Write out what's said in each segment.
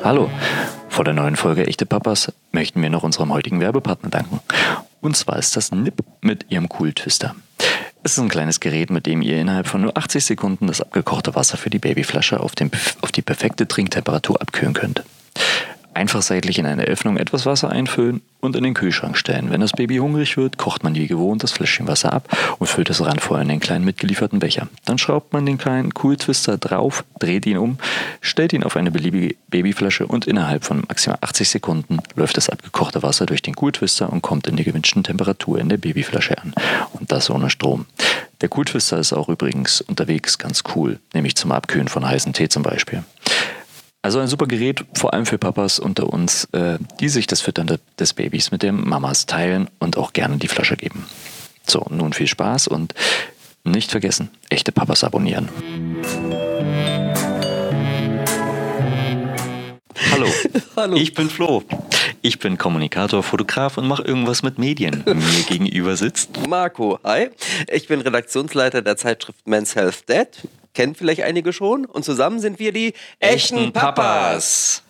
Hallo, vor der neuen Folge Echte Papas möchten wir noch unserem heutigen Werbepartner danken. Und zwar ist das Nip mit ihrem Cool-Twister. Es ist ein kleines Gerät, mit dem ihr innerhalb von nur 80 Sekunden das abgekochte Wasser für die Babyflasche auf die perfekte Trinktemperatur abkühlen könnt. Einfach seitlich in eine Öffnung etwas Wasser einfüllen und in den Kühlschrank stellen. Wenn das Baby hungrig wird, kocht man wie gewohnt das Fläschchen Wasser ab und füllt es randvoll in den kleinen mitgelieferten Becher. Dann schraubt man den kleinen Cool-Twister drauf, dreht ihn um, stellt ihn auf eine beliebige Babyflasche und innerhalb von maximal 80 Sekunden läuft das abgekochte Wasser durch den Cool-Twister und kommt in der gewünschten Temperatur in der Babyflasche an. Und das ohne Strom. Der Cool-Twister ist auch übrigens unterwegs ganz cool, nämlich zum Abkühlen von heißem Tee zum Beispiel. Also ein super Gerät, vor allem für Papas unter uns, die sich das Füttern des Babys mit den Mamas teilen und auch gerne die Flasche geben. So, nun viel Spaß und nicht vergessen, Echte Papas abonnieren. Hallo, Hallo. Ich bin Flo. Ich bin Kommunikator, Fotograf und mache irgendwas mit Medien. Mir gegenüber sitzt Marco, hi. Ich bin Redaktionsleiter der Zeitschrift Men's Health Dad. Kennen vielleicht einige schon. Und zusammen sind wir die echten Papas.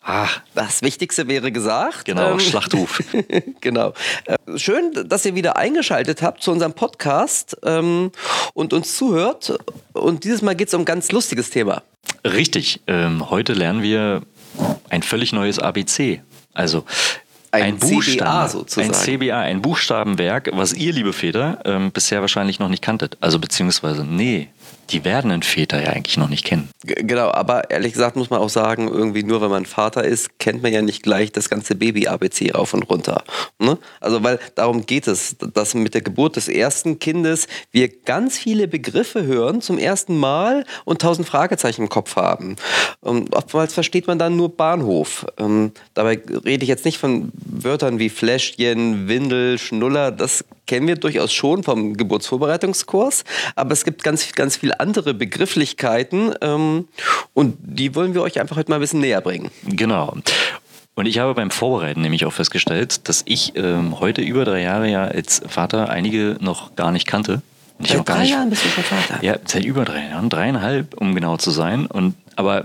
Das Wichtigste wäre gesagt. Genau, Schlachtruf. Genau. Schön, dass ihr wieder eingeschaltet habt zu unserem Podcast und uns zuhört. Und dieses Mal geht es um ein ganz lustiges Thema. Richtig. Heute lernen wir ein völlig neues ABC. Also ein CBA sozusagen. Ein CBA, ein Buchstabenwerk, was ihr, liebe Väter, bisher wahrscheinlich noch nicht kanntet. Also beziehungsweise, die werdenden Väter ja eigentlich noch nicht kennen. Genau, aber ehrlich gesagt muss man auch sagen, irgendwie nur wenn man Vater ist, kennt man ja nicht gleich das ganze Baby-ABC rauf und runter. Ne? Also weil darum geht es, dass mit der Geburt des ersten Kindes wir ganz viele Begriffe hören zum ersten Mal und 1000 Fragezeichen im Kopf haben. Oftmals versteht man dann nur Bahnhof. Dabei rede ich jetzt nicht von Wörtern wie Fläschchen, Windel, Schnuller, das kennen wir durchaus schon vom Geburtsvorbereitungskurs, aber es gibt ganz, ganz viele andere Begrifflichkeiten und die wollen wir euch einfach heute mal ein bisschen näher bringen. Genau. Und ich habe beim Vorbereiten nämlich auch festgestellt, dass ich heute über 3 Jahre ja als Vater einige noch gar nicht kannte. Seit 3 Jahren bist du schon Vater? Ja, seit über 3 Jahren, 3,5, um genau zu sein. Aber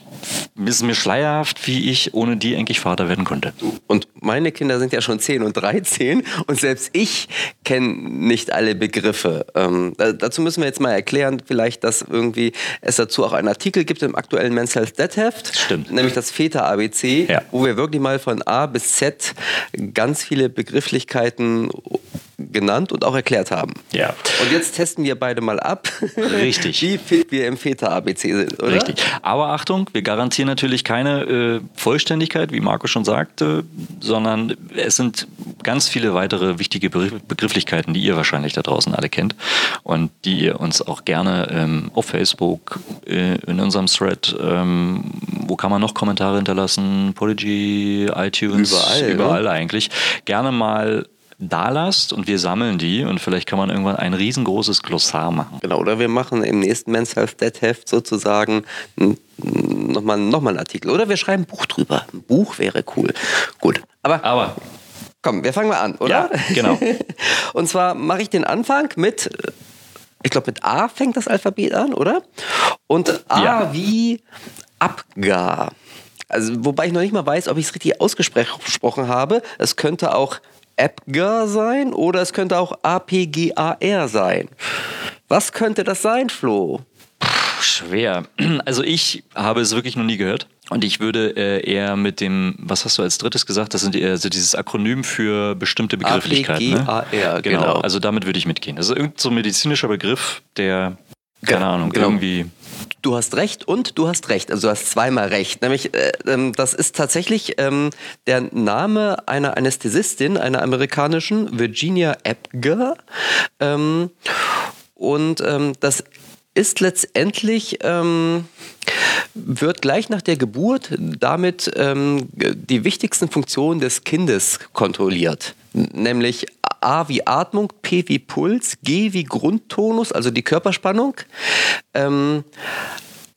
ist mir schleierhaft, wie ich ohne die eigentlich Vater werden konnte. Und meine Kinder sind ja schon 10 und 13 und selbst ich kenne nicht alle Begriffe. Dazu müssen wir jetzt mal erklären, vielleicht, dass irgendwie es dazu auch einen Artikel gibt im aktuellen Men's Health Dad Heft. Stimmt. Nämlich das Väter-ABC, ja, wo wir wirklich mal von A bis Z ganz viele Begrifflichkeiten genannt und auch erklärt haben. Ja. Und jetzt testen wir beide mal ab, richtig, wie fit wir im Väter-ABC sind, oder? Richtig. Aber Achtung, wir garantieren natürlich keine Vollständigkeit, wie Marco schon sagte, sondern es sind ganz viele weitere wichtige Begrifflichkeiten, die ihr wahrscheinlich da draußen alle kennt und die ihr uns auch gerne auf Facebook, in unserem Thread, wo kann man noch Kommentare hinterlassen, Podigy, iTunes, überall eigentlich, gerne mal da lasst und wir sammeln die und vielleicht kann man irgendwann ein riesengroßes Glossar machen. Genau, oder wir machen im nächsten Men's Health Dad Heft sozusagen nochmal einen Artikel. Oder wir schreiben ein Buch drüber. Ein Buch wäre cool. Gut, aber komm, wir fangen mal an, oder? Ja, genau. Und zwar mache ich den Anfang mit, ich glaube mit A fängt das Alphabet an, oder? Und A wie Apgar. Also, wobei ich noch nicht mal weiß, ob ich es richtig ausgesprochen habe. Es könnte auch Apgar sein oder es könnte auch APGAR sein. Was könnte das sein, Flo? Schwer. Also ich habe es wirklich noch nie gehört. Und ich würde eher mit dem, was hast du als drittes gesagt? Das sind also dieses Akronym für bestimmte Begrifflichkeiten. APGAR, genau. Also damit würde ich mitgehen. Das ist irgend so ein medizinischer Begriff, der, keine Ahnung, irgendwie... Du hast recht und du hast recht. Also du hast zweimal recht. Nämlich, das ist tatsächlich der Name einer Anästhesistin, einer amerikanischen, Virginia Apgar. Das ist letztendlich, wird gleich nach der Geburt damit die wichtigsten Funktionen des Kindes kontrolliert. Nämlich A wie Atmung, P wie Puls, G wie Grundtonus, also die Körperspannung.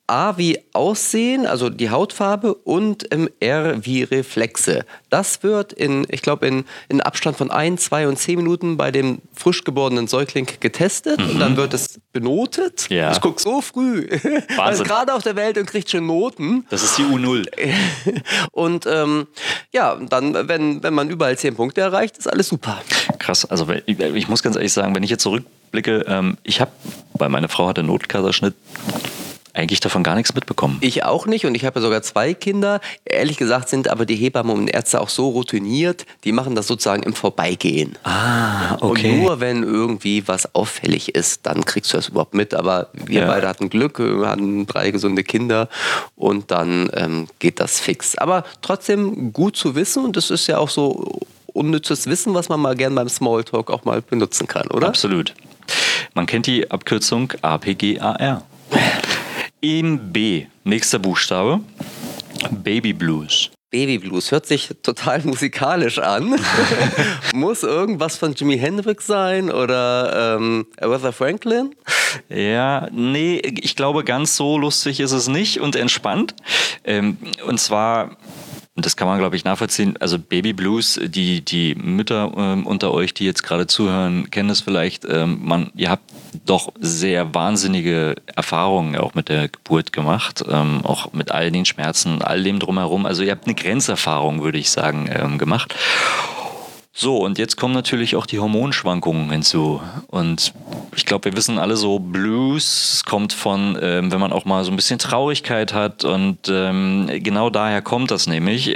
A wie Aussehen, also die Hautfarbe, und R wie Reflexe. Das wird ich glaube, in Abstand von 1, 2 und 10 Minuten bei dem frisch geborenen Säugling getestet und dann wird es benotet. Ja. Ich gucke so früh. Also gerade auf der Welt und kriegt schon Noten. Das ist die U0. Und dann, wenn man überall 10 Punkte erreicht, ist alles super. Krass, also ich muss ganz ehrlich sagen, wenn ich jetzt zurückblicke, weil meine Frau hatte Notkaiserschnitt, eigentlich davon gar nichts mitbekommen. Ich auch nicht und ich habe ja sogar 2 Kinder. Ehrlich gesagt sind aber die Hebammen und Ärzte auch so routiniert, die machen das sozusagen im Vorbeigehen. Ah, okay. Und nur wenn irgendwie was auffällig ist, dann kriegst du das überhaupt mit. Aber wir beide hatten Glück, wir hatten 3 gesunde Kinder und dann geht das fix. Aber trotzdem gut zu wissen und das ist ja auch so unnützes Wissen, was man mal gern beim Smalltalk auch mal benutzen kann, oder? Absolut. Man kennt die Abkürzung APGAR. Im B, nächster Buchstabe, Baby Blues. Baby Blues hört sich total musikalisch an. Muss irgendwas von Jimi Hendrix sein oder Aretha Franklin? Ja, nee, ich glaube, ganz so lustig ist es nicht und entspannt. Und zwar, das kann man, glaube ich, nachvollziehen, also Baby Blues, die Mütter unter euch, die jetzt gerade zuhören, kennen es vielleicht. Ihr habt doch sehr wahnsinnige Erfahrungen auch mit der Geburt gemacht, auch mit all den Schmerzen, all dem drumherum. Also ihr habt eine Grenzerfahrung, würde ich sagen, gemacht. So, und jetzt kommen natürlich auch die Hormonschwankungen hinzu. Und ich glaube, wir wissen alle so, Blues kommt von, wenn man auch mal so ein bisschen Traurigkeit hat. Und genau daher kommt das nämlich.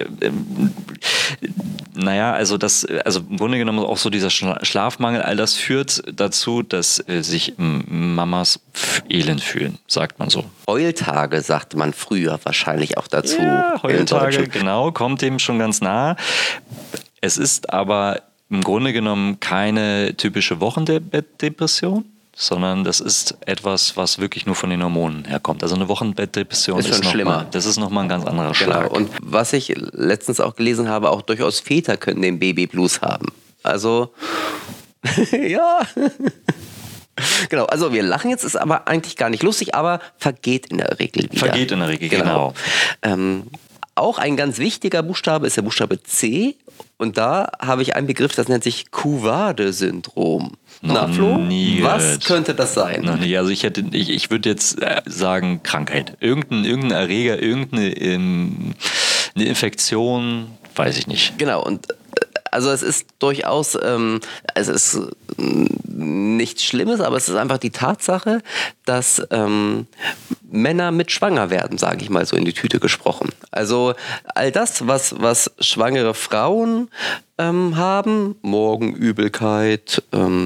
Also im Grunde genommen auch so dieser Schlafmangel, all das führt dazu, dass sich Mamas elend fühlen, sagt man so. Heultage sagte man früher wahrscheinlich auch dazu. Ja, Heultage, genau, kommt dem schon ganz nah. Es ist aber im Grunde genommen keine typische Wochenbettdepression, sondern das ist etwas, was wirklich nur von den Hormonen herkommt. Also eine Wochenbettdepression ist schon schlimmer. Das ist nochmal ein ganz anderer Schlag. Genau. Und was ich letztens auch gelesen habe, auch durchaus Väter können den Babyblues haben. Also, ja. Genau, also wir lachen jetzt, ist aber eigentlich gar nicht lustig, aber vergeht in der Regel wieder. Vergeht in der Regel, genau. Auch ein ganz wichtiger Buchstabe ist der Buchstabe C. Und da habe ich einen Begriff, das nennt sich Couvade-Syndrom. Na, Flo, was könnte das sein? Noch nie. Also ich würde jetzt sagen Krankheit. Irgendein Erreger, irgendeine Infektion, weiß ich nicht. Genau, und also es ist durchaus, es ist nichts Schlimmes, aber es ist einfach die Tatsache, dass Männer mit schwanger werden, sage ich mal so in die Tüte gesprochen. Also all das, was schwangere Frauen haben, Morgenübelkeit,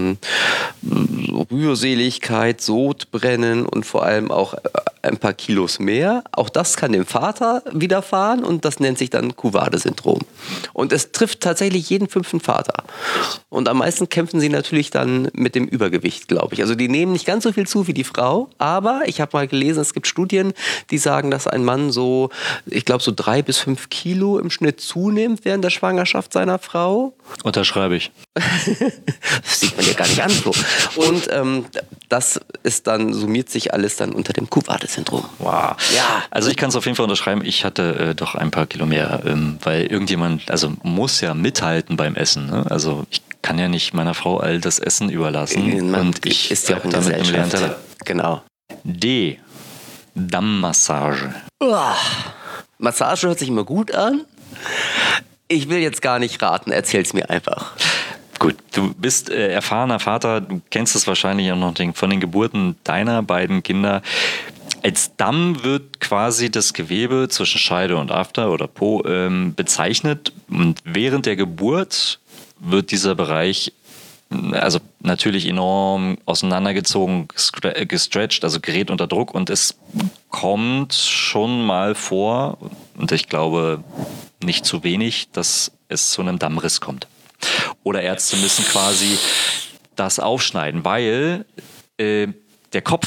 Rührseligkeit, Sodbrennen und vor allem auch ein paar Kilos mehr. Auch das kann dem Vater widerfahren und das nennt sich dann Couvade-Syndrom. Und es trifft tatsächlich jeden 5. Vater. Und am meisten kämpfen sie natürlich dann mit dem Übergewicht, glaube ich. Also die nehmen nicht ganz so viel zu wie die Frau, aber ich habe mal gelesen, es gibt Studien, die sagen, dass ein Mann so, ich glaube so 3 bis 5 Kilo im Schnitt zunimmt während der Schwangerschaft seiner Frau. Unterschreibe ich. Das sieht man ja gar nicht an, Flo. Und das ist dann, summiert sich alles dann unter dem Couvade-Syndrom. Wow. Ja. Also ich kann es auf jeden Fall unterschreiben, ich hatte doch ein paar Kilo mehr, weil irgendjemand, also muss ja mithalten beim Essen. Ne? Also ich kann ja nicht meiner Frau all das Essen überlassen. Und ich ist ja auch in damit im Gesellschaft. Lernteller. Genau. D. Dammmassage. Massage hört sich immer gut an. Ich will jetzt gar nicht raten, erzähl's mir einfach. Gut, du bist erfahrener Vater, du kennst es wahrscheinlich auch noch von den Geburten deiner beiden Kinder. Als Damm wird quasi das Gewebe zwischen Scheide und After oder Po bezeichnet. Und während der Geburt wird dieser Bereich also natürlich enorm auseinandergezogen, gestretcht, also gerät unter Druck. Und es kommt schon mal vor, und ich glaube nicht zu wenig, dass es zu einem Dammriss kommt. Oder Ärzte müssen quasi das aufschneiden, weil der Kopf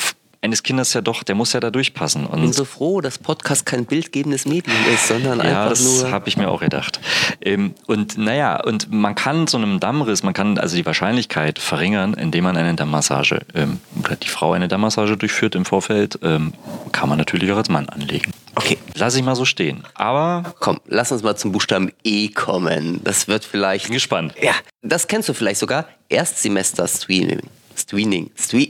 eines Kindes ja doch, der muss ja da durchpassen. Und Ich bin so froh, dass Podcast kein bildgebendes Medium ist, sondern ja, einfach nur... das habe ich mir auch gedacht. Und man kann so einem Dammriss, man kann also die Wahrscheinlichkeit verringern, indem man eine Dammmassage oder die Frau eine Dammmassage durchführt im Vorfeld, kann man natürlich auch als Mann anlegen. Okay. Lass ich mal so stehen. Aber Komm, lass uns mal zum Buchstaben E kommen. Das wird vielleicht... bin gespannt. Ja, das kennst du vielleicht sogar. Erstsemester Screening. Screening.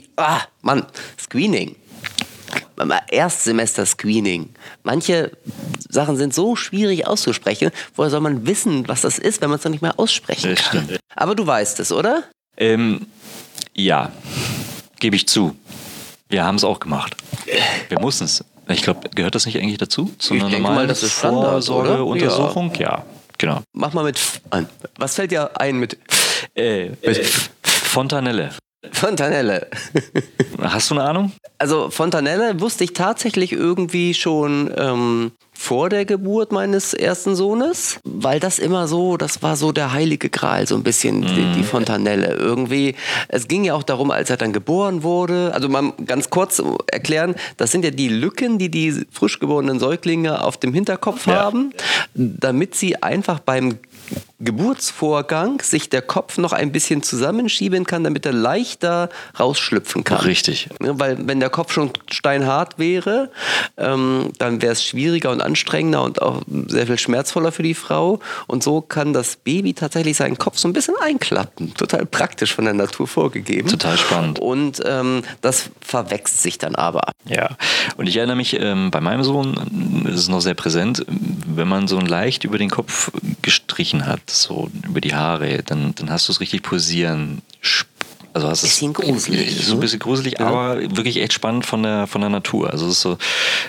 Erstsemester Screening. Manche Sachen sind so schwierig auszusprechen. Woher soll man wissen, was das ist, wenn man es noch nicht mehr aussprechen Das kann? stimmt. Aber du weißt es, oder? Ja, gebe ich zu. Wir haben es auch gemacht. Wir mussten es. Ich glaube, gehört das nicht eigentlich dazu? Zu einer denke normalen mal, das ist Standard, oder? Vorsorgeuntersuchung? Ja, genau. Mach mal mit F an. Was fällt dir ein mit Fontanelle. Fontanelle? Hast du eine Ahnung? Also Fontanelle wusste ich tatsächlich irgendwie schon vor der Geburt meines ersten Sohnes, weil das immer so, das war so der heilige Gral, so ein bisschen die Fontanelle. Irgendwie, es ging ja auch darum, als er dann geboren wurde, also mal ganz kurz erklären, das sind ja die Lücken, die frisch geborenen Säuglinge auf dem Hinterkopf haben, damit sie einfach beim Geburtsvorgang sich der Kopf noch ein bisschen zusammenschieben kann, damit er leichter rausschlüpfen kann. Richtig. Ja, weil wenn der Kopf schon steinhart wäre, dann wäre es schwieriger und anstrengender und auch sehr viel schmerzvoller für die Frau. Und so kann das Baby tatsächlich seinen Kopf so ein bisschen einklappen. Total praktisch von der Natur vorgegeben. Total spannend. Und das verwächst sich dann aber. Ja, und ich erinnere mich, bei meinem Sohn ist es noch sehr präsent, wenn man so leicht über den Kopf gestrichen hat, so über die Haare, dann hast du es richtig pulsieren. Also hast Bisschen gruselig. So ein bisschen gruselig, Ja. aber wirklich echt spannend von der Natur. Also es ist so,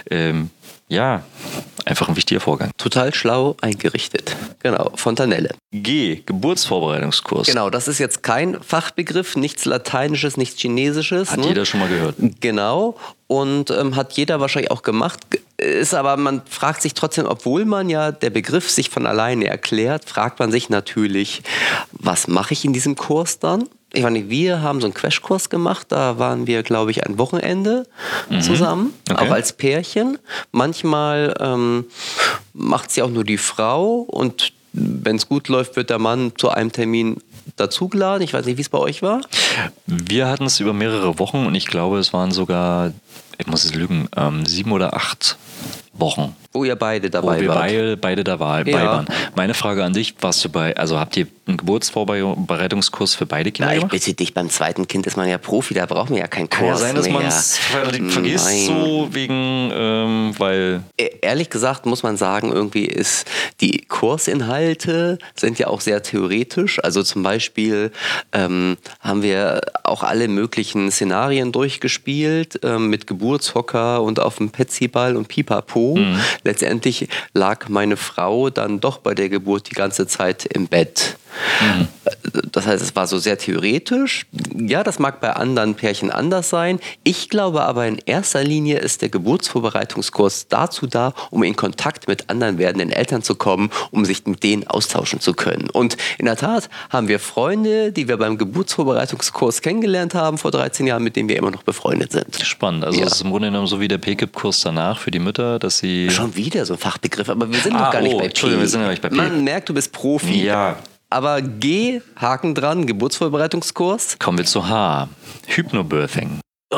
einfach ein wichtiger Vorgang. Total schlau eingerichtet. Genau, Fontanelle. G, Geburtsvorbereitungskurs. Genau, das ist jetzt kein Fachbegriff, nichts Lateinisches, nichts Chinesisches. Hat jeder schon mal gehört. Genau, und hat jeder wahrscheinlich auch gemacht. Ist aber, man fragt sich trotzdem, obwohl man ja der Begriff sich von alleine erklärt, fragt man sich natürlich, was mache ich in diesem Kurs dann? Ich meine, wir haben so einen Crashkurs gemacht, da waren wir, glaube ich, ein Wochenende zusammen, Okay. auch als Pärchen. Manchmal macht es ja auch nur die Frau und wenn es gut läuft, wird der Mann zu einem Termin dazugeladen. Ich weiß nicht, wie es bei euch war. Wir hatten es über mehrere Wochen und ich glaube, es waren sogar, ich muss es lügen, 7 oder 8 Wochen. Wo ihr beide Wo dabei wir wart. beide dabei Ja. waren. Meine Frage an dich, habt ihr einen Geburtsvorbereitungskurs für beide Kinder Na, ich gemacht? bitte dich, beim zweiten Kind ist man ja Profi, da braucht man ja keinen Kurs Kann ja sein, dass mehr. man es vergisst, Nein. so wegen, weil... Ehrlich gesagt muss man sagen, irgendwie ist die Kursinhalte sind ja auch sehr theoretisch. Also zum Beispiel haben wir auch alle möglichen Szenarien durchgespielt mit Geburtshocker und auf dem Petsyball und Pipapo. Letztendlich lag meine Frau dann doch bei der Geburt die ganze Zeit im Bett. Das heißt, es war so sehr theoretisch. Ja, das mag bei anderen Pärchen anders sein. Ich glaube aber, in erster Linie ist der Geburtsvorbereitungskurs dazu da, um in Kontakt mit anderen werdenden Eltern zu kommen, um sich mit denen austauschen zu können. Und in der Tat haben wir Freunde, die wir beim Geburtsvorbereitungskurs kennengelernt haben vor 13 Jahren, mit denen wir immer noch befreundet sind. Spannend. Also Ja. es ist im Grunde genommen so wie der PKIP-Kurs danach für die Mütter, dass sie... Schon wieder so ein Fachbegriff, aber wir sind noch gar nicht bei P. Entschuldigung, wir sind ja nicht bei P. Man merkt, du bist Profi. Ja. Aber G, Haken dran, Geburtsvorbereitungskurs. Kommen wir zu H. Hypnobirthing. Oh,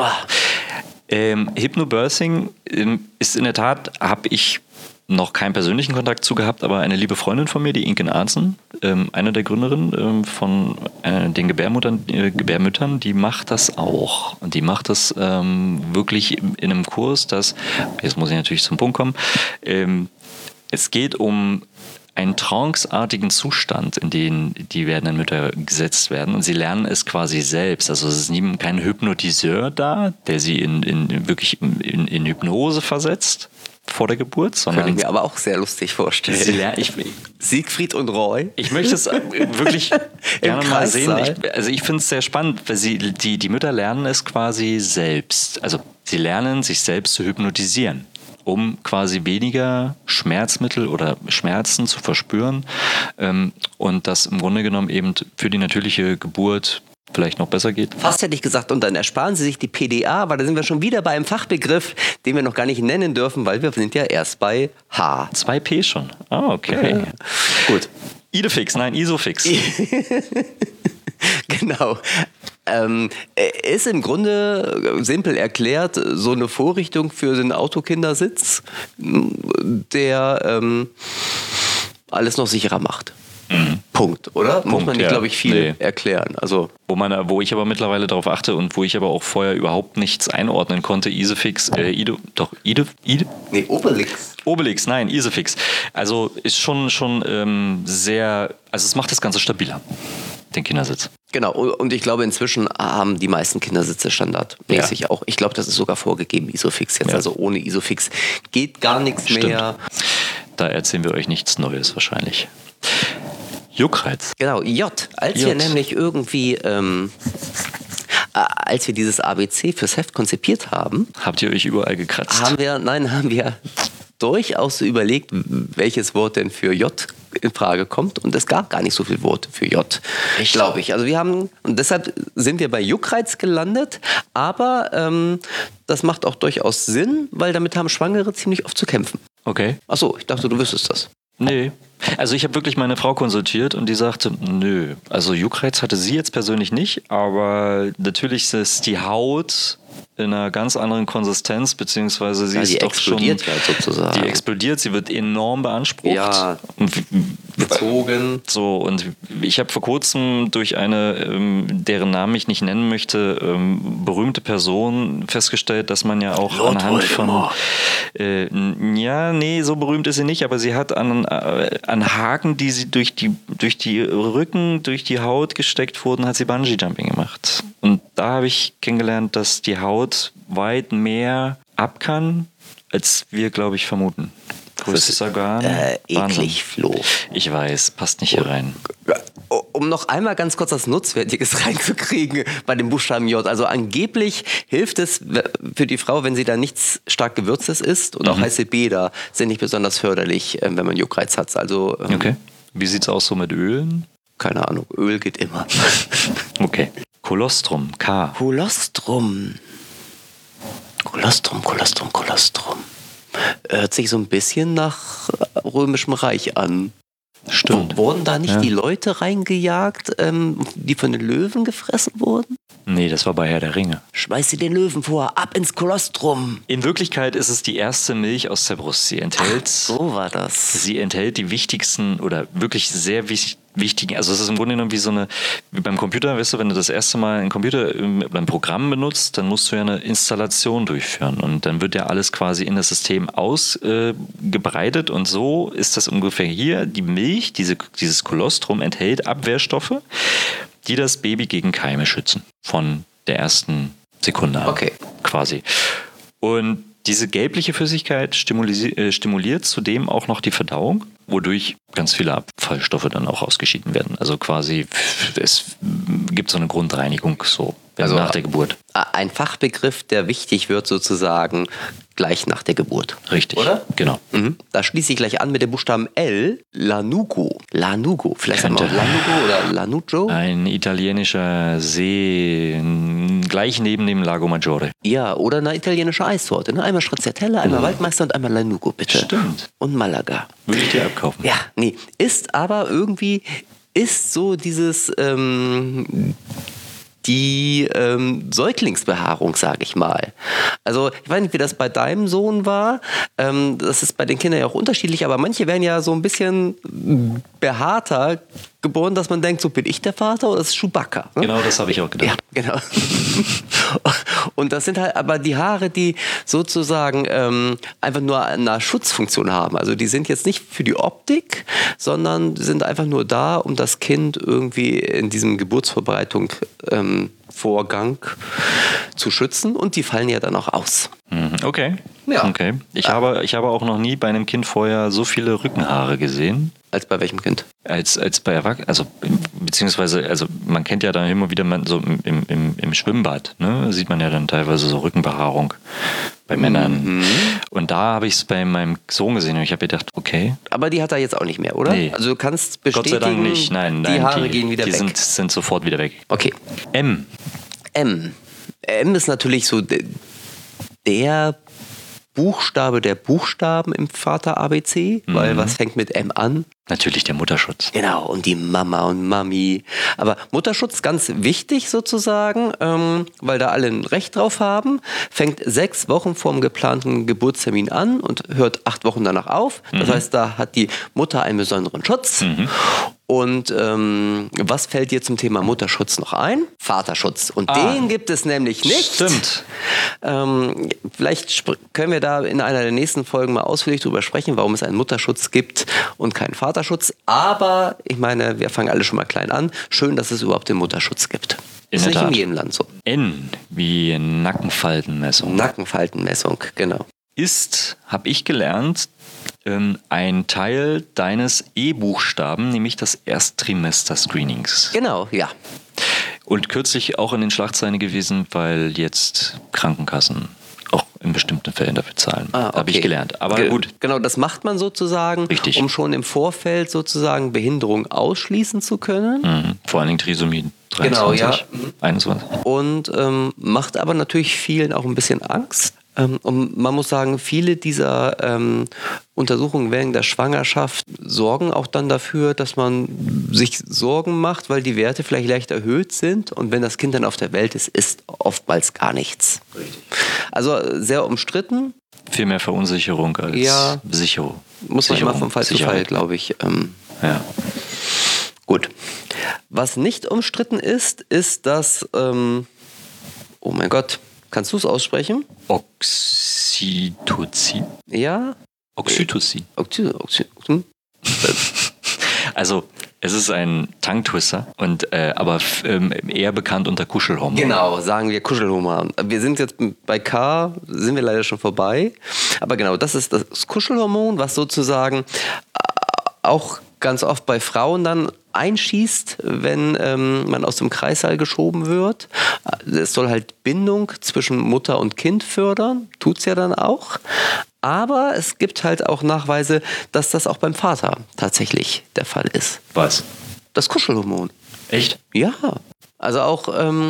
Hypnobirthing ist in der Tat, habe ich noch keinen persönlichen Kontakt zu gehabt, aber eine liebe Freundin von mir, die Inken Arzen, eine der Gründerinnen von den Gebärmüttern, die macht das auch. Und die macht das wirklich in einem Kurs, jetzt muss ich natürlich zum Punkt kommen, es geht um einen tranceartigen Zustand, in den die werdenden Mütter gesetzt werden. Und sie lernen es quasi selbst. Also es ist kein Hypnotiseur da, der sie wirklich in Hypnose versetzt vor der Geburt, kann sondern ich mir aber auch sehr lustig vorstellen. sie lernen, Siegfried und Roy. ich möchte es wirklich gerne mal Kreissaal. sehen. Ich finde es sehr spannend, weil die Mütter lernen es quasi selbst. Also sie lernen, sich selbst zu hypnotisieren, um quasi weniger Schmerzmittel oder Schmerzen zu verspüren und das im Grunde genommen eben für die natürliche Geburt vielleicht noch besser geht. Fast hätte ich gesagt, und dann ersparen Sie sich die PDA, weil da sind wir schon wieder bei einem Fachbegriff, den wir noch gar nicht nennen dürfen, weil wir sind ja erst bei H. 2P schon. Ah, okay. Gut. Idefix, nein, Isofix. Genau. Ist im Grunde simpel erklärt so eine Vorrichtung für den Autokindersitz, der alles noch sicherer macht. Punkt, oder? Muss man nicht, glaube ich, viel erklären. Also Wo ich aber mittlerweile darauf achte und wo ich aber auch vorher überhaupt nichts einordnen konnte, Isofix, Nee, Obelix. Obelix, nein, Isofix. Also ist schon sehr, also es macht das Ganze stabiler, den Kindersitz. Genau, und ich glaube, inzwischen haben die meisten Kindersitze standardmäßig auch. Ich glaube, das ist sogar vorgegeben, Isofix jetzt. Ja. Also ohne Isofix geht gar nichts mehr. Da erzählen wir euch nichts Neues wahrscheinlich. Juckreiz. Genau, J. Als wir nämlich irgendwie, als wir dieses ABC fürs Heft konzipiert haben. Habt ihr euch überall gekratzt? Haben wir durchaus überlegt, welches Wort denn für J in Frage kommt. Und es gab gar nicht so viele Worte für J, glaube ich. Also und deshalb sind wir bei Juckreiz gelandet. Aber das macht auch durchaus Sinn, weil damit haben Schwangere ziemlich oft zu kämpfen. Okay. Achso, ich dachte, du wüsstest das. Nee. Also ich habe wirklich meine Frau konsultiert und die sagte, nö. Also Juckreiz hatte sie jetzt persönlich nicht, aber natürlich ist die Haut in einer ganz anderen Konsistenz, beziehungsweise sie ist doch schon... Die explodiert halt sozusagen. Die explodiert, sie wird enorm beansprucht. Ja, bezogen. So, und ich habe vor kurzem durch eine, deren Namen ich nicht nennen möchte, berühmte Person festgestellt, dass man ja auch Lord anhand Voldemort. so berühmt ist sie nicht, aber sie hat an Haken, die sie durch die Rücken, durch die Haut gesteckt wurden, hat sie Bungee-Jumping gemacht. Und da habe ich kennengelernt, dass die Haut weit mehr ab kann, als wir, glaube ich, vermuten. Größtes Organ. Eklig, Flo. Ich weiß, passt nicht hier rein. Um noch einmal ganz kurz was Nutzwertiges reinzukriegen bei dem Buchstaben J. Also angeblich hilft es für die Frau, wenn sie da nichts stark Gewürztes isst. Und auch heiße Bäder sind nicht besonders förderlich, wenn man Juckreiz hat. Also, okay. Wie sieht's aus so mit Ölen? Keine Ahnung, Öl geht immer. Okay. Kolostrum, K. Kolostrum. Hört sich so ein bisschen nach Römischem Reich an. Stimmt. Wurden da nicht die Leute reingejagt, die von den Löwen gefressen wurden? Nee, das war bei Herr der Ringe. Schmeiß sie den Löwen vor, ab ins Kolostrum. In Wirklichkeit ist es die erste Milch aus der Brust. Sie enthält... so war das. Sie enthält die wichtigsten oder wirklich sehr wichtigen, also es ist im Grunde genommen wie beim Computer, weißt du, wenn du das erste Mal einen Computer oder ein Programm benutzt, dann musst du ja eine Installation durchführen und dann wird ja alles quasi in das System ausgebreitet und so ist das ungefähr hier. Die Milch, dieses Kolostrum enthält Abwehrstoffe, die das Baby gegen Keime schützen. Von der ersten Sekunde an. Okay. Quasi. Und diese gelbliche Flüssigkeit stimuliert zudem auch noch die Verdauung, wodurch ganz viele Abfallstoffe dann auch ausgeschieden werden. Also quasi, es gibt so eine Grundreinigung so nach der Geburt. Ein Fachbegriff, der wichtig wird sozusagen gleich nach der Geburt. Richtig. Oder? Genau. Da schließe ich gleich an mit dem Buchstaben L. Lanugo. Vielleicht haben wir auch Lanugo oder Lanuggio. Ein italienischer See gleich neben dem Lago Maggiore. Ja, oder eine italienische Eissorte. Ne? Einmal Stracciatella, einmal Waldmeister und einmal Lanugo, bitte. Stimmt. Und Malaga. Würde ich dir abkaufen. Ja, nee. Ist aber irgendwie, so dieses... die Säuglingsbehaarung, sage ich mal. Also ich weiß nicht, wie das bei deinem Sohn war. Das ist bei den Kindern ja auch unterschiedlich, aber manche werden ja so ein bisschen behaarter geboren, dass man denkt, so bin ich der Vater oder das ist Chewbacca. Ne? Genau, das habe ich auch gedacht. Ja, genau. Und das sind halt aber die Haare, die sozusagen einfach nur eine Schutzfunktion haben. Also die sind jetzt nicht für die Optik, sondern sind einfach nur da, um das Kind irgendwie in diesem Geburtsvorbereitung Vorgang zu schützen und die fallen ja dann auch aus. Okay. Ja. Okay. Ich habe auch noch nie bei einem Kind vorher so viele Rückenhaare gesehen. Als bei welchem Kind? Als bei Erwachsenen, also man kennt ja dann immer wieder so im Schwimmbad, ne, sieht man ja dann teilweise so Rückenbehaarung bei Männern. Und da habe ich es bei meinem Sohn gesehen und ich habe gedacht, okay. Aber die hat er jetzt auch nicht mehr, oder? Nee. Also du kannst bestätigen, Gott sei Dank nicht. Nein, die Haare gehen wieder die weg. sind sofort wieder weg. Okay. M. M ist natürlich so der Buchstabe der Buchstaben im Vater ABC, weil was fängt mit M an? Natürlich der Mutterschutz. Genau, und die Mama und Mami. Aber Mutterschutz ganz wichtig sozusagen, weil da alle ein Recht drauf haben. Fängt 6 Wochen vorm geplanten Geburtstermin an und hört 8 Wochen danach auf. Das heißt, da hat die Mutter einen besonderen Schutz. Und was fällt dir zum Thema Mutterschutz noch ein? Vaterschutz. Und den gibt es nämlich nicht. Stimmt. Vielleicht können wir da in einer der nächsten Folgen mal ausführlich drüber sprechen, warum es einen Mutterschutz gibt und keinen Vaterschutz. Aber ich meine, wir fangen alle schon mal klein an. Schön, dass es überhaupt den Mutterschutz gibt. In Ist der nicht Tat. in jedem Land so. N wie Nackenfaltenmessung. Nackenfaltenmessung, genau. Ist, habe ich gelernt, ein Teil deines E-Buchstaben, nämlich das Ersttrimester-Screenings. Genau, ja. Und kürzlich auch in den Schlagzeilen gewesen, weil jetzt Krankenkassen auch in bestimmten Fällen dafür zahlen. Habe ich gelernt. Aber gut. Genau, das macht man sozusagen, Richtig. um schon im Vorfeld sozusagen Behinderung ausschließen zu können. Vor allen Dingen Trisomie 23, Genau, ja. 21. Und macht aber natürlich vielen auch ein bisschen Angst. Und man muss sagen, viele dieser Untersuchungen während der Schwangerschaft sorgen auch dann dafür, dass man sich Sorgen macht, weil die Werte vielleicht leicht erhöht sind. Und wenn das Kind dann auf der Welt ist oftmals gar nichts. Richtig. Also sehr umstritten. Viel mehr Verunsicherung als Sicherung. Muss man immer vom Fall zu Fall, glaube ich. Ja. Gut. Was nicht umstritten ist, dass, oh mein Gott, kannst du es aussprechen? Oxytocin. Ja? Oxytocin. Also, es ist ein Tongue-Twister, aber eher bekannt unter Kuschelhormon. Genau, sagen wir Kuschelhormon. Wir sind jetzt bei K, sind wir leider schon vorbei. Aber genau, das ist das Kuschelhormon, was sozusagen auch ganz oft bei Frauen dann einschießt, wenn man aus dem Kreissaal geschoben wird. Es soll halt Bindung zwischen Mutter und Kind fördern, tut's ja dann auch. Aber es gibt halt auch Nachweise, dass das auch beim Vater tatsächlich der Fall ist. Was? Das Kuschelhormon. Echt? Ja, also auch...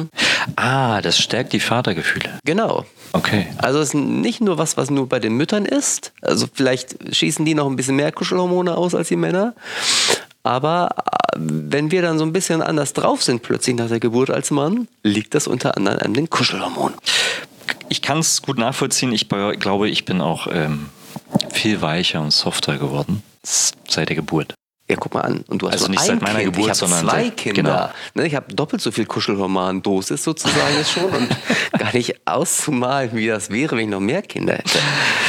das stärkt die Vatergefühle. Genau. Okay. Also es ist nicht nur was nur bei den Müttern ist. Also vielleicht schießen die noch ein bisschen mehr Kuschelhormone aus als die Männer. Aber wenn wir dann so ein bisschen anders drauf sind plötzlich nach der Geburt als Mann, liegt das unter anderem an den Kuschelhormonen. Ich kann es gut nachvollziehen. Ich glaube, ich bin auch viel weicher und softer geworden seit der Geburt. Ja, guck mal an. Und du hast Also nur nicht ein seit meiner Kind. Geburt, ich habe sondern 2 seit- Kinder. Ne, ich habe doppelt so viel Kuschelhormondosis sozusagen jetzt schon und gar nicht auszumalen, wie das wäre, wenn ich noch mehr Kinder hätte.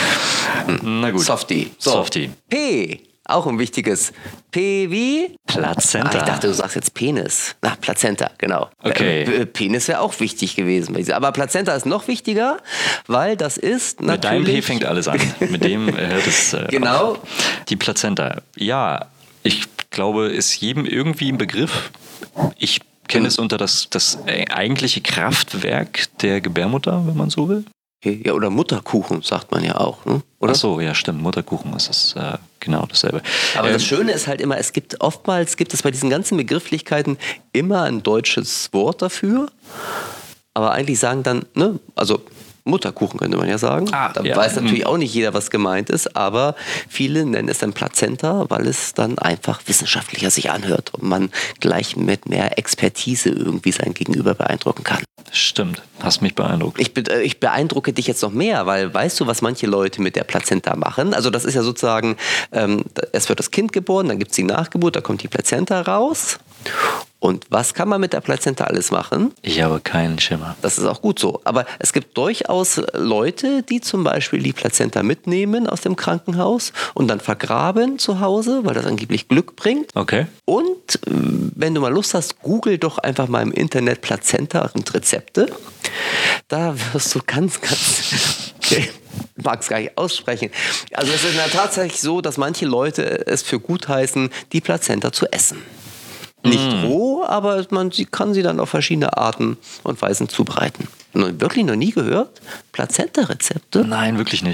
Na gut. Softie. Softie. P. Auch ein wichtiges. P wie? Plazenta. Ich dachte, du sagst jetzt Penis. Na, Plazenta, genau. Okay. Penis wäre auch wichtig gewesen. Aber Plazenta ist noch wichtiger, weil das ist natürlich... Mit deinem P fängt alles an. Mit dem hört es Genau. auf. Die Plazenta. Ja, ich glaube, ist jedem irgendwie ein Begriff. Ich kenne es unter das eigentliche Kraftwerk der Gebärmutter, wenn man so will. Ja, oder Mutterkuchen, sagt man ja auch. Ne? Oder? Ach so, ja, stimmt. Mutterkuchen ist es genau dasselbe. Aber das Schöne ist halt immer, oftmals gibt es bei diesen ganzen Begrifflichkeiten immer ein deutsches Wort dafür. Aber eigentlich sagen dann, ne, also Mutterkuchen könnte man ja sagen. Da weiß natürlich auch nicht jeder, was gemeint ist, aber viele nennen es dann Plazenta, weil es dann einfach wissenschaftlicher sich anhört und man gleich mit mehr Expertise irgendwie sein Gegenüber beeindrucken kann. Stimmt, hast mich beeindruckt. Ich beeindrucke dich jetzt noch mehr, weil weißt du, was manche Leute mit der Plazenta machen? Also das ist ja sozusagen, es wird das Kind geboren, dann gibt es die Nachgeburt, da kommt die Plazenta raus. Und was kann man mit der Plazenta alles machen? Ich habe keinen Schimmer. Das ist auch gut so. Aber es gibt durchaus Leute, die zum Beispiel die Plazenta mitnehmen aus dem Krankenhaus und dann vergraben zu Hause, weil das angeblich Glück bringt. Okay. Und wenn du mal Lust hast, google doch einfach mal im Internet Plazenta und Rezepte. Da wirst du ganz ich mag es gar nicht aussprechen. Also es ist tatsächlich so, dass manche Leute es für gut heißen, die Plazenta zu essen. Nicht roh, aber man kann sie dann auf verschiedene Arten und Weisen zubereiten. Wirklich noch nie gehört? Plazenta-Rezepte? Nein, wirklich nicht.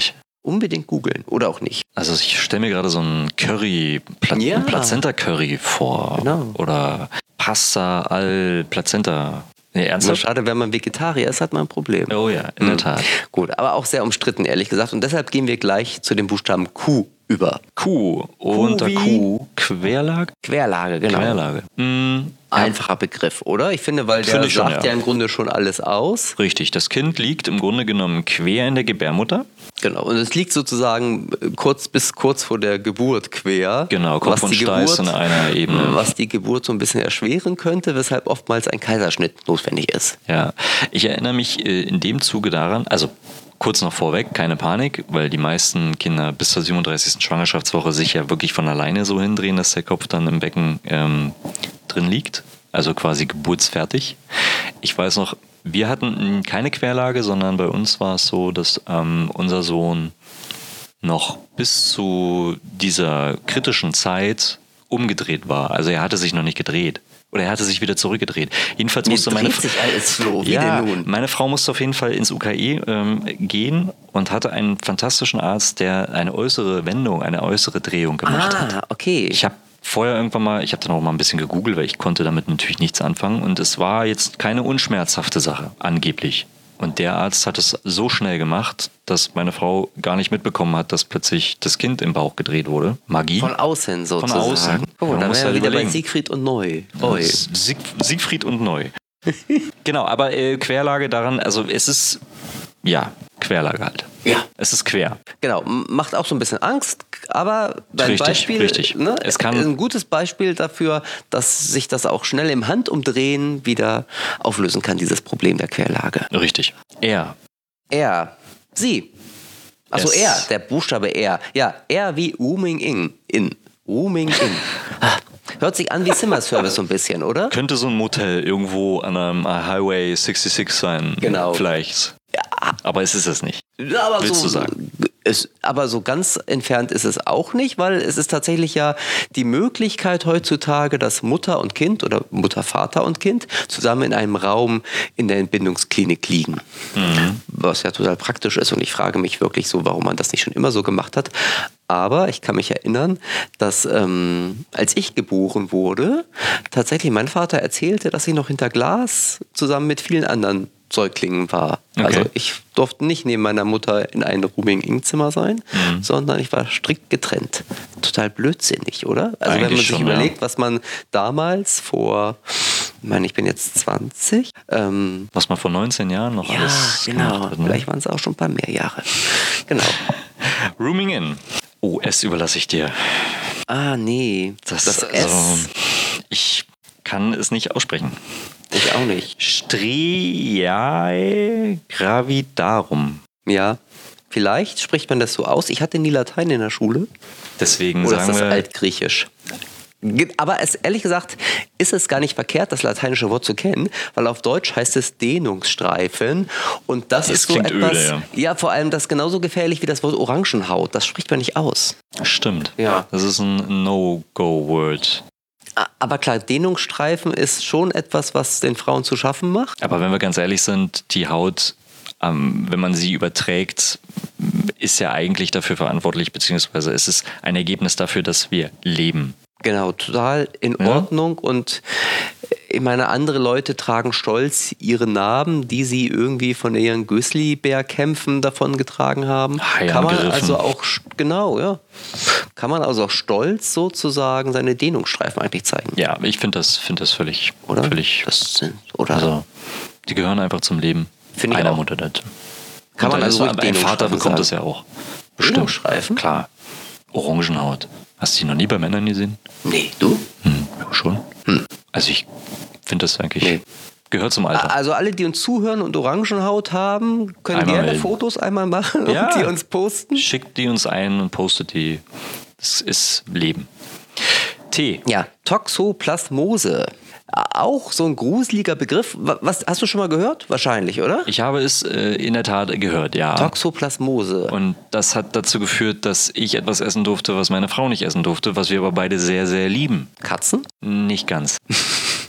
unbedingt googeln oder auch nicht. Also ich stelle mir gerade so ein Curry, Ja. ein Plazenta-Curry vor. Genau. Oder Pasta al Plazenta. Nee, Nur ernsthaft? schade, wenn man Vegetarier ist, hat man ein Problem. Oh ja, in der Tat. Gut, aber auch sehr umstritten, ehrlich gesagt. Und deshalb gehen wir gleich zu dem Buchstaben Q über. Q. Unter wie- Q. Querlage? Querlage, genau. Querlage. Einfacher Begriff, oder? Ich finde, weil der Finde ich schon, sagt ja. ja im Grunde schon alles aus. Richtig, das Kind liegt im Grunde genommen quer in der Gebärmutter. Genau. Und es liegt sozusagen kurz vor der Geburt quer. Genau, Kopf was und die Steiß in Geburt, einer Ebene. was die Geburt so ein bisschen erschweren könnte, weshalb oftmals ein Kaiserschnitt notwendig ist. Ja, ich erinnere mich in dem Zuge daran, also kurz noch vorweg, keine Panik, weil die meisten Kinder bis zur 37. Schwangerschaftswoche sich ja wirklich von alleine so hindrehen, dass der Kopf dann im Becken drin liegt, also quasi geburtsfertig. Ich weiß noch, wir hatten keine Querlage, sondern bei uns war es so, dass unser Sohn noch bis zu dieser kritischen Zeit umgedreht war. Also er hatte sich noch nicht gedreht. Oder er hatte sich wieder zurückgedreht. Jedenfalls musste Mir dreht sich alles, Flo. Wie denn nun? meine Frau musste auf jeden Fall ins UKE gehen und hatte einen fantastischen Arzt, der eine äußere Wendung, eine äußere Drehung gemacht hat. Okay. Ich habe vorher irgendwann mal, ich habe dann auch mal ein bisschen gegoogelt, weil ich konnte damit natürlich nichts anfangen und es war jetzt keine unschmerzhafte Sache, angeblich. Und der Arzt hat es so schnell gemacht, dass meine Frau gar nicht mitbekommen hat, dass plötzlich das Kind im Bauch gedreht wurde. Magie. Von außen sozusagen. außen. Oh, Man da muss wären wir halt wieder bei überlegen. Siegfried und Neu. Siegfried und Neu. Genau, aber Querlage daran, also es ist, ja, Querlage halt. Ja. Es ist quer. Genau, macht auch so ein bisschen Angst, aber dein Richtig, Beispiel richtig. Ne, Es kann- ist ein gutes Beispiel dafür, dass sich das auch schnell im Handumdrehen wieder auflösen kann, dieses Problem der Querlage. Richtig. Er. Sie. Achso, Es. der Buchstabe R. Ja, R wie Rooming in. Rooming in. Hört sich an wie Zimmerservice so ein bisschen, oder? Könnte so ein Motel irgendwo an einem Highway 66 sein. Genau. Vielleicht. Aber es ist es nicht. Ja, aber Willst so, du sagen? Aber so ganz entfernt ist es auch nicht, weil es ist tatsächlich ja die Möglichkeit heutzutage, dass Mutter und Kind oder Mutter, Vater und Kind zusammen in einem Raum in der Entbindungsklinik liegen. Was ja total praktisch ist und ich frage mich wirklich so, warum man das nicht schon immer so gemacht hat. Aber ich kann mich erinnern, dass als ich geboren wurde, tatsächlich mein Vater erzählte, dass ich noch hinter Glas zusammen mit vielen anderen Säuglingen war. Okay. Also ich durfte nicht neben meiner Mutter in einem Rooming-In-Zimmer sein, sondern ich war strikt getrennt. Total blödsinnig, oder? Also wenn man Eigentlich sich schon, ja. überlegt, was man damals vor, ich meine, ich bin jetzt 20, Was man vor 19 Jahren noch alles genau, gemacht hat. Ne? vielleicht waren es auch schon ein paar mehr Jahre. Genau. Rooming in. Oh, S überlasse ich dir. Ah, nee, das S. Ich kann es nicht aussprechen. Ich auch nicht. Striae gravidarum. Ja, vielleicht spricht man das so aus. Ich hatte nie Latein in der Schule. Deswegen Oder ist sagen das wir Altgriechisch? Aber ehrlich gesagt ist es gar nicht verkehrt, das lateinische Wort zu kennen, weil auf Deutsch heißt es Dehnungsstreifen und das ist so klingt etwas, öde, ja, vor allem das ist genauso gefährlich wie das Wort Orangenhaut, das spricht man nicht aus. Stimmt. Ja. Das ist ein No-Go-Word. Aber klar, Dehnungsstreifen ist schon etwas, was den Frauen zu schaffen macht. Aber wenn wir ganz ehrlich sind, die Haut, wenn man sie überträgt, ist ja eigentlich dafür verantwortlich, beziehungsweise es ist ein Ergebnis dafür, dass wir leben. Genau, total in Ordnung und ich meine, andere Leute tragen stolz ihre Narben, die sie irgendwie von ihren Grizzlybär-Kämpfen davon getragen haben. Hai Kann man angegriffen. also auch, genau, ja. Kann man also auch stolz sozusagen seine Dehnungsstreifen eigentlich zeigen. Ja, ich finde das völlig, Oder? völlig, Das sind, oder? also die gehören einfach zum Leben Finde ich einer auch. Mutter dazu. Kann man also ruhig ein Vater Dehnungsstreifen bekommt sagen. das ja auch. Bestimmt. Dehnungsstreifen? Klar. Orangenhaut. Hast du die noch nie bei Männern gesehen? Nee, du? Ja, schon. Also ich finde das eigentlich, Nee. gehört zum Alter. Also alle, die uns zuhören und Orangenhaut haben, können Einmal gerne melden. Fotos einmal machen Ja. und die uns posten. Schickt die uns ein und postet die. Das ist Leben. T. Ja, Toxoplasmose. Auch so ein gruseliger Begriff. Was hast du schon mal gehört? Wahrscheinlich, oder? Ich habe es in der Tat gehört, ja. Toxoplasmose. Und das hat dazu geführt, dass ich etwas essen durfte, was meine Frau nicht essen durfte, was wir aber beide sehr, sehr lieben. Katzen? Nicht ganz.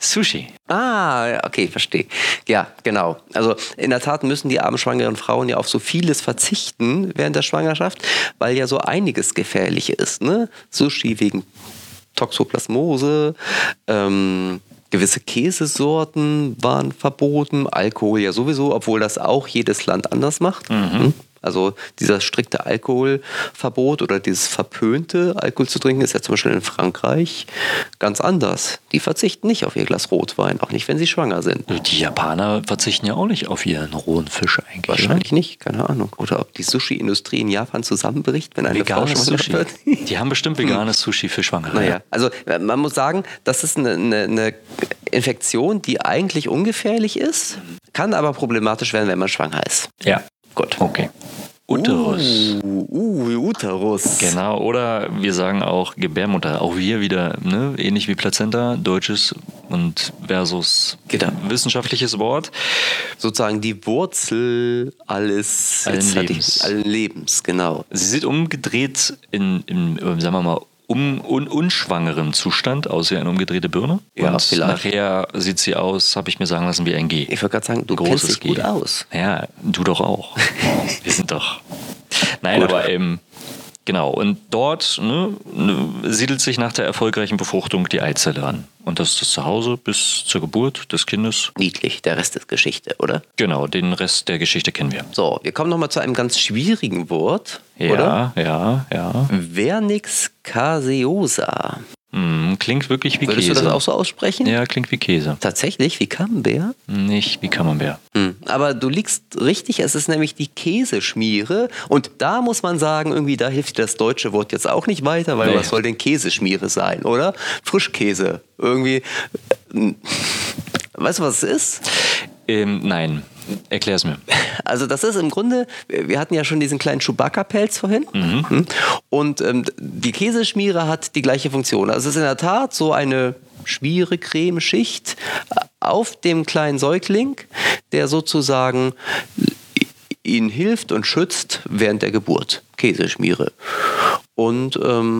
Sushi. Ah, okay, verstehe. Ja, genau. Also in der Tat müssen die armen schwangeren Frauen ja auf so vieles verzichten während der Schwangerschaft, weil ja so einiges gefährlich ist. Ne? Sushi wegen Toxoplasmose, gewisse Käsesorten waren verboten, Alkohol ja sowieso, obwohl das auch jedes Land anders macht. Also dieser strikte Alkoholverbot oder dieses verpönte Alkohol zu trinken ist ja zum Beispiel in Frankreich ganz anders. Die verzichten nicht auf ihr Glas Rotwein, auch nicht, wenn sie schwanger sind. Die Japaner verzichten ja auch nicht auf ihren rohen Fisch eigentlich. Wahrscheinlich nicht, keine Ahnung. Oder ob die Sushi-Industrie in Japan zusammenbricht, wenn eine Frau schwanger Sushi. wird. Die haben bestimmt veganes Sushi für Schwangere. Naja, also man muss sagen, das ist eine Infektion, die eigentlich ungefährlich ist, kann aber problematisch werden, wenn man schwanger ist. Ja. Gut. Okay. Uterus. Uterus. Genau, oder wir sagen auch Gebärmutter. Auch hier wieder, ne, ähnlich wie Plazenta, deutsches und versus wissenschaftliches Wort. Sozusagen die Wurzel allen Lebens, genau. Sie sieht umgedreht in sagen wir mal, unschwangerem Zustand aus wie eine umgedrehte Birne. Ja, und vielleicht. Nachher sieht sie aus, habe ich mir sagen lassen, wie ein G. Ich wollte gerade sagen, du Großes kennst dich gut aus. Ja, du doch auch. Wir sind doch... Nein, Gut. aber genau. Und dort siedelt sich nach der erfolgreichen Befruchtung die Eizelle an. Und das ist das Zuhause bis zur Geburt des Kindes. Niedlich, der Rest ist Geschichte, oder? Genau, den Rest der Geschichte kennen wir. So, wir kommen nochmal zu einem ganz schwierigen Wort, oder? Ja. Vernix caseosa. Klingt wirklich wie Würdest Käse. du das auch so aussprechen? Ja, klingt wie Käse. Tatsächlich, wie Camembert? Nicht wie Camembert. Aber du liegst richtig, es ist nämlich die Käseschmiere. Und da muss man sagen, irgendwie, da hilft dir das deutsche Wort jetzt auch nicht weiter, weil was soll denn Käseschmiere sein, oder? Frischkäse. Irgendwie. Weißt du, was es ist? Nein, erklär's mir. Also das ist im Grunde, wir hatten ja schon diesen kleinen Chewbacca-Pelz vorhin. Und die Käseschmiere hat die gleiche Funktion. Also es ist in der Tat so eine Schmiere-Creme-Schicht auf dem kleinen Säugling, der sozusagen ihn hilft und schützt während der Geburt. Käseschmiere. Und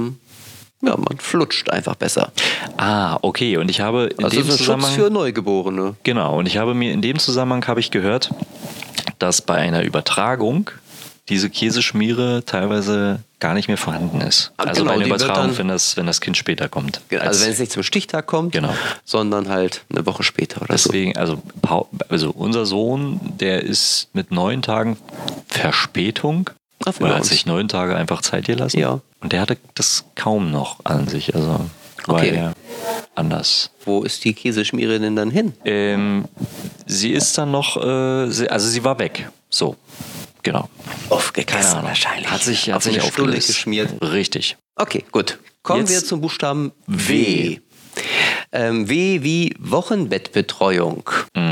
ja, man flutscht einfach besser. Ah, okay. Und ich habe in dem Schutz Zusammenhang für Neugeborene. Genau. Und ich habe mir in dem Zusammenhang habe ich gehört, dass bei einer Übertragung diese Käseschmiere teilweise gar nicht mehr vorhanden ist. Also bei einer Übertragung, wenn das Kind später kommt. Also wenn es nicht zum Stichtag kommt, sondern halt eine Woche später oder deswegen, so. Also unser Sohn, der ist mit 9 Tagen Verspätung. Oder hat sich 9 Tage einfach Zeit gelassen. Ja. Und der hatte das kaum noch an sich. Also war er anders. Wo ist die Käseschmiere denn dann hin? Sie ist dann noch, also sie war weg. So, genau. Aufgegessen wahrscheinlich. Hat sich Stulle aufgelöst. geschmiert. Richtig. Okay, gut. Kommen wir zum Buchstaben W. W wie Wochenbettbetreuung.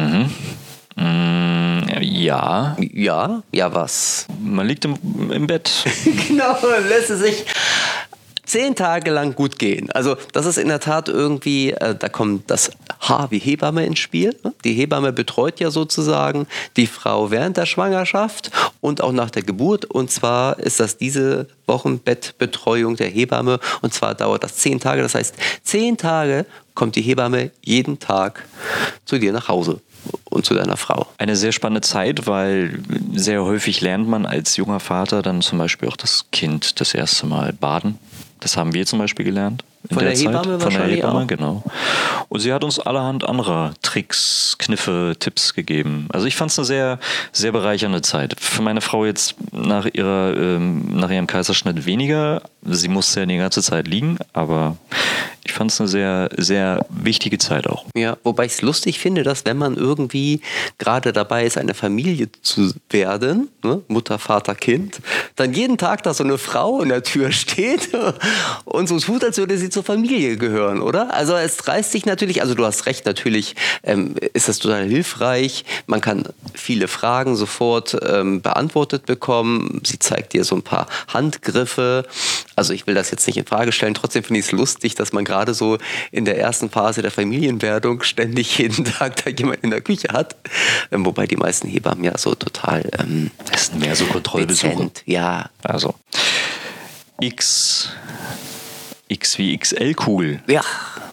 Ja. Ja, was? Man liegt im Bett. Genau, lässt es sich 10 Tage lang gut gehen. Also das ist in der Tat irgendwie, da kommt das H wie Hebamme ins Spiel. Die Hebamme betreut ja sozusagen die Frau während der Schwangerschaft und auch nach der Geburt. Und zwar ist das diese Wochenbettbetreuung der Hebamme. Und zwar dauert das 10 Tage. Das heißt, 10 Tage kommt die Hebamme jeden Tag zu dir nach Hause und zu deiner Frau. Eine sehr spannende Zeit, weil sehr häufig lernt man als junger Vater dann zum Beispiel auch das Kind das erste Mal baden. Das haben wir zum Beispiel gelernt. Von der Hebamme wahrscheinlich auch. Genau. Und sie hat uns allerhand anderer Tricks, Kniffe, Tipps gegeben. Also ich fand es eine sehr, sehr bereichernde Zeit. Für meine Frau jetzt nach ihrem Kaiserschnitt weniger. Sie musste ja die ganze Zeit liegen, aber ich fand es eine sehr, sehr wichtige Zeit auch. Ja, wobei ich es lustig finde, dass wenn man irgendwie gerade dabei ist, eine Familie zu werden, ne, Mutter, Vater, Kind, dann jeden Tag da so eine Frau in der Tür steht und so tut, als würde sie zur Familie gehören, oder? Also es reißt sich natürlich, also du hast recht, natürlich ist das total hilfreich. Man kann viele Fragen sofort beantwortet bekommen. Sie zeigt dir so ein paar Handgriffe. Also ich will das jetzt nicht in Frage stellen. Trotzdem finde ich es lustig, dass man gerade so in der ersten Phase der Familienwerdung ständig jeden Tag da jemand in der Küche hat. Wobei die meisten Hebammen ja so total das sind mehr so Kontrollbesuche. dezent, ja. Also X wie XL-Kugel. Ja,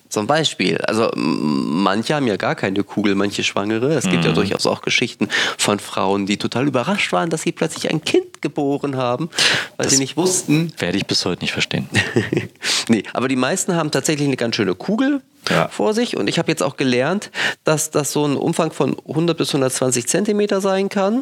Zum Beispiel. Also manche haben ja gar keine Kugel, manche Schwangere. Es gibt ja durchaus auch Geschichten von Frauen, die total überrascht waren, dass sie plötzlich ein Kind geboren haben, weil sie nicht wussten. Werde ich bis heute nicht verstehen. Nee, aber die meisten haben tatsächlich eine ganz schöne Kugel vor sich. Und ich habe jetzt auch gelernt, dass das so ein Umfang von 100 bis 120 Zentimeter sein kann.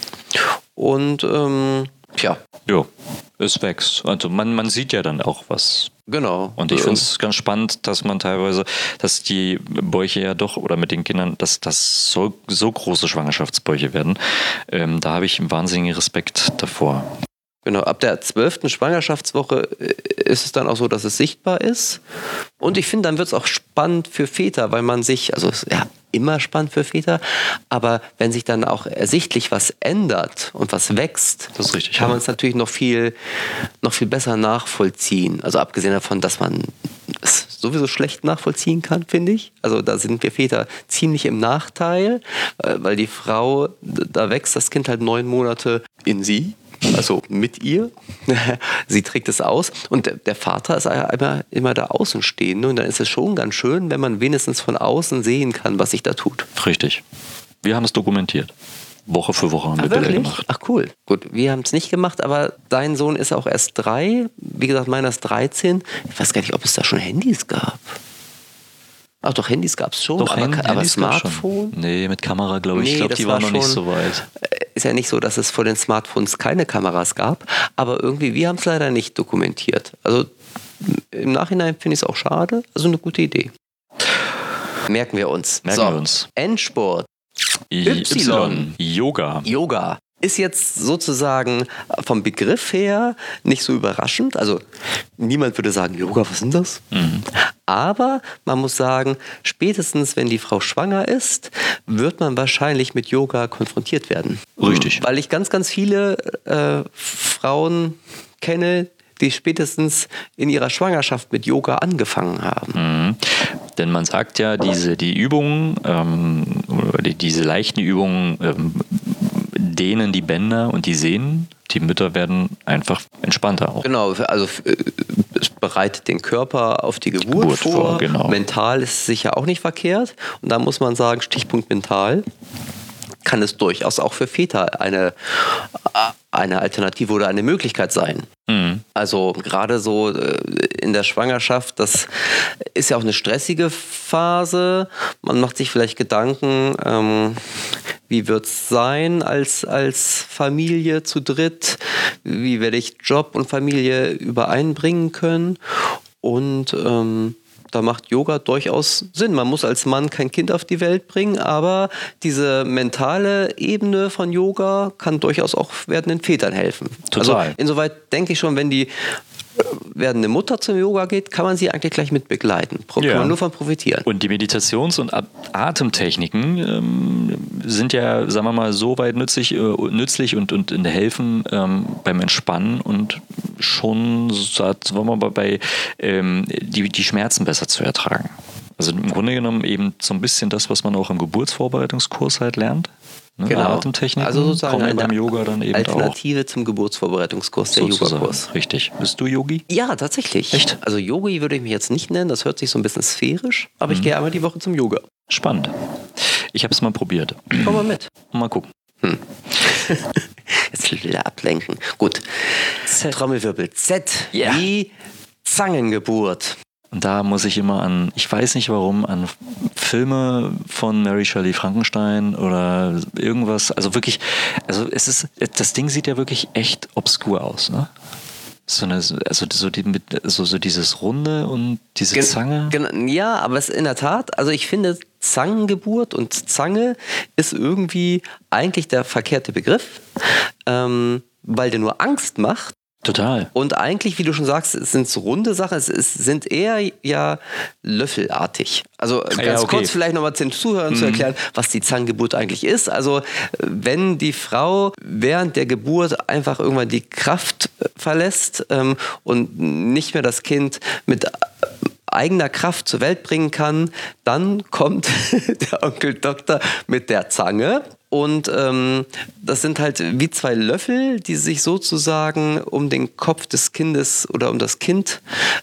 Und ja. Jo, es wächst. Also man sieht ja dann auch was. Genau. Und ich finde es ganz spannend, dass man teilweise, dass die Bäuche ja doch, oder mit den Kindern, dass das so große Schwangerschaftsbäuche werden. Da habe ich einen wahnsinnigen Respekt davor. Genau, ab der 12. Schwangerschaftswoche ist es dann auch so, dass es sichtbar ist. Und ich finde, dann wird es auch spannend für Väter, weil man sich, also ja, immer spannend für Väter, aber wenn sich dann auch ersichtlich was ändert und was wächst, das ist richtig, kann man es natürlich noch viel besser nachvollziehen. Also abgesehen davon, dass man es sowieso schlecht nachvollziehen kann, finde ich. Also da sind wir Väter ziemlich im Nachteil, weil die Frau, da wächst das Kind halt 9 Monate in sie. Also mit ihr. Sie trägt es aus. Und der Vater ist ja immer der Außenstehende. Und dann ist es schon ganz schön, wenn man wenigstens von außen sehen kann, was sich da tut. Richtig. Wir haben es dokumentiert. Woche für Woche haben wir Bilder gemacht. Ach cool. Gut, wir haben es nicht gemacht, aber dein Sohn ist auch erst 3. Wie gesagt, meiner ist 13. Ich weiß gar nicht, ob es da schon Handys gab. Ach doch, Handys gab es schon, doch, aber Smartphone? Nee, mit Kamera, glaube ich. Ich glaube, die waren noch nicht so weit. Ist ja nicht so, dass es vor den Smartphones keine Kameras gab, aber irgendwie, wir haben es leider nicht dokumentiert. Also im Nachhinein finde ich es auch schade, also eine gute Idee. Merken wir uns. Endspurt. Y. Yoga. Ist jetzt sozusagen vom Begriff her nicht so überraschend. Also niemand würde sagen, Yoga, was ist denn das? Aber man muss sagen, spätestens wenn die Frau schwanger ist, wird man wahrscheinlich mit Yoga konfrontiert werden. Richtig. Weil ich ganz, ganz viele Frauen kenne, die spätestens in ihrer Schwangerschaft mit Yoga angefangen haben. Denn man sagt ja, diese Übungen, oder diese leichten Übungen, dehnen die Bänder und die Sehnen. Die Mütter werden einfach entspannter auch. Genau, also es bereitet den Körper auf die Geburt vor. Genau. Mental ist es sicher auch nicht verkehrt. Und da muss man sagen, Stichpunkt mental, kann es durchaus auch für Väter eine Alternative oder eine Möglichkeit sein. Also gerade so in der Schwangerschaft, das ist ja auch eine stressige Phase. Man macht sich vielleicht Gedanken, wie wird es sein als Familie zu dritt? Wie werde ich Job und Familie übereinbringen können? Und da macht Yoga durchaus Sinn. Man muss als Mann kein Kind auf die Welt bringen, aber diese mentale Ebene von Yoga kann durchaus auch werdenden Vätern helfen. Total. Also insoweit denke ich schon, wenn die werdende Mutter zum Yoga geht, kann man sie eigentlich gleich mit begleiten. Kann man nur von profitieren. Und die Meditations- und Atemtechniken sind ja, sagen wir mal, so weit nützlich und helfen beim Entspannen und schon, sagen wir mal, bei die Schmerzen besser zu ertragen. Also im Grunde genommen eben so ein bisschen das, was man auch im Geburtsvorbereitungskurs halt lernt. Ne? Genau. Atemtechniken also sozusagen kommen beim Yoga dann eben Alternative auch. zum Geburtsvorbereitungskurs, der Yoga-Kurs. Richtig. Bist du Yogi? Ja, tatsächlich. Echt? Also Yogi würde ich mich jetzt nicht nennen, das hört sich so ein bisschen sphärisch, aber ich gehe einmal die Woche zum Yoga. Spannend. Ich habe es mal probiert. Komm mal mit. Mal gucken. Jetzt wieder ablenken. Gut. Trommelwirbel. Z wie Zangengeburt. Und da muss ich immer ich weiß nicht warum, an Filme von Mary Shelley Frankenstein oder irgendwas, also wirklich, das Ding sieht ja wirklich echt obskur aus, ne? So dieses Runde und diese Zange. Ja, aber es ist in der Tat, also ich finde, Zangengeburt und Zange ist irgendwie eigentlich der verkehrte Begriff, weil der nur Angst macht. Total. Und eigentlich, wie du schon sagst, es sind so runde Sachen, es sind eher ja löffelartig. Also ganz kurz vielleicht nochmal den Zuhörern zu erklären, was die Zangengeburt eigentlich ist. Also wenn die Frau während der Geburt einfach irgendwann die Kraft verlässt und nicht mehr das Kind mit eigener Kraft zur Welt bringen kann, dann kommt der Onkel Doktor mit der Zange Und das sind halt wie zwei Löffel, die sich sozusagen um den Kopf des Kindes oder um das Kind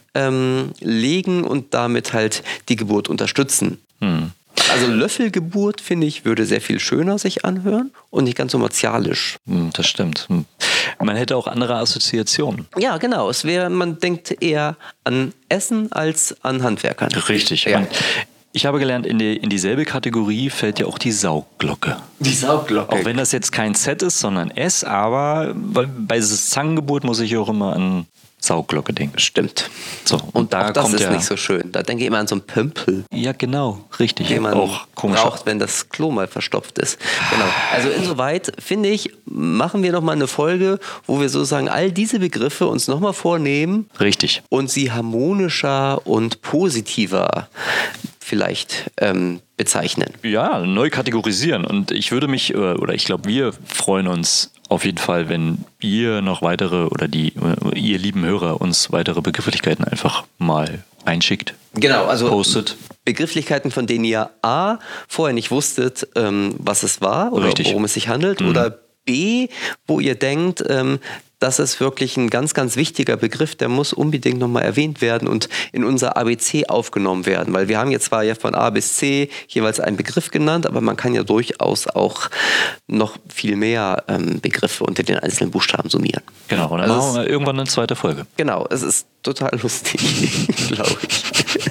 legen und damit halt die Geburt unterstützen. Also Löffelgeburt, finde ich, würde sehr viel schöner sich anhören und nicht ganz so martialisch. Das stimmt. Man hätte auch andere Assoziationen. Ja, genau. Man denkt eher an Essen als an Handwerkern. Richtig. Ja. Ich habe gelernt, in dieselbe Kategorie fällt ja auch die Saugglocke. Die Saugglocke. Auch wenn das jetzt kein Z ist, sondern S, aber bei Zangengeburt muss ich auch immer an Saugglocke denken. Stimmt. So, und da auch das kommt ist nicht so schön. Da denke ich immer an so einen Pümpel, Ja, genau, richtig. den man auch komisch. braucht, wenn das Klo mal verstopft ist. Genau. Also insoweit, finde ich, machen wir nochmal eine Folge, wo wir sozusagen all diese Begriffe uns nochmal vornehmen Richtig. und sie harmonischer und positiver vielleicht bezeichnen. Ja, neu kategorisieren. Und ich würde mich, oder ich glaube, wir freuen uns auf jeden Fall, wenn ihr noch weitere oder ihr lieben Hörer uns weitere Begrifflichkeiten einfach mal einschickt. Genau, also Postet. Begrifflichkeiten, von denen ihr A, vorher nicht wusstet, was es war oder Richtig. worum es sich handelt, oder B, wo ihr denkt, das ist wirklich ein ganz, ganz wichtiger Begriff, der muss unbedingt nochmal erwähnt werden und in unser ABC aufgenommen werden. Weil wir haben jetzt zwar ja von A bis C jeweils einen Begriff genannt, aber man kann ja durchaus auch noch viel mehr Begriffe unter den einzelnen Buchstaben summieren. Genau, und dann machen wir irgendwann eine zweite Folge. Genau, es ist total lustig, glaube ich.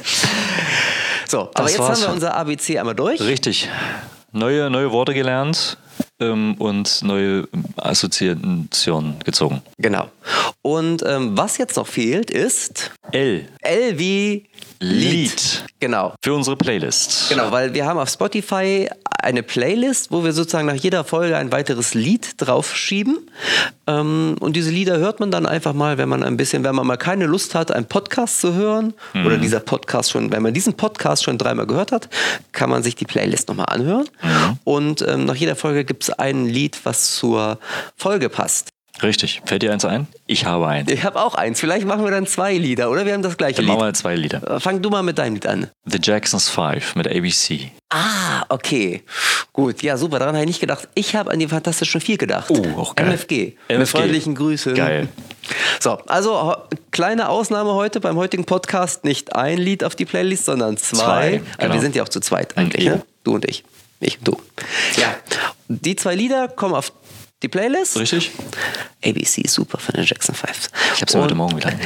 So, aber jetzt haben wir unser ABC einmal durch. Richtig. Neue Worte gelernt und neue Assoziationen gezogen. Genau. Und was jetzt noch fehlt, ist L wie Lied. Genau. Für unsere Playlist. Genau, weil wir haben auf Spotify eine Playlist, wo wir sozusagen nach jeder Folge ein weiteres Lied draufschieben. Und diese Lieder hört man dann einfach mal, wenn man mal keine Lust hat, einen Podcast zu hören oder wenn man diesen Podcast schon 3-mal gehört hat, kann man sich die Playlist nochmal anhören. Und nach jeder Folge gibt es ein Lied, was zur Folge passt. Richtig. Fällt dir eins ein? Ich habe eins. Ich habe auch eins. Vielleicht machen wir dann 2 Lieder, oder? Wir haben das gleiche Dann Lied. machen wir 2 Lieder. Fang du mal mit deinem Lied an. The Jacksons 5 mit ABC. Ah, okay. Gut, ja, super. Daran habe ich nicht gedacht. Ich habe an die Fantastischen 4 gedacht. Oh, auch geil. MFG. Mit freundlichen Grüßen. Geil. So, also kleine Ausnahme heute beim heutigen Podcast. Nicht ein Lied auf die Playlist, sondern 2. Genau. Wir sind ja auch zu zweit eigentlich, ne? Du und ich. Ich und du. Ja, die 2 Lieder kommen auf die Playlist. Richtig? ABC, super von den Jackson 5. Ich habe sie heute Morgen wieder.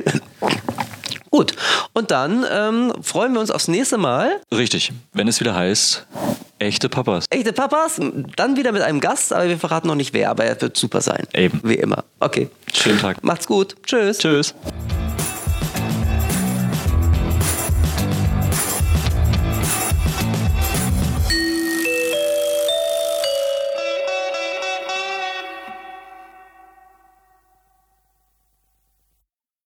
Gut, und dann freuen wir uns aufs nächste Mal. Richtig. Wenn es wieder heißt, echte Papas. Echte Papas, dann wieder mit einem Gast, aber wir verraten noch nicht wer, aber er wird super sein. Eben. Wie immer. Okay. Schönen Tag. Macht's gut. Tschüss. Tschüss.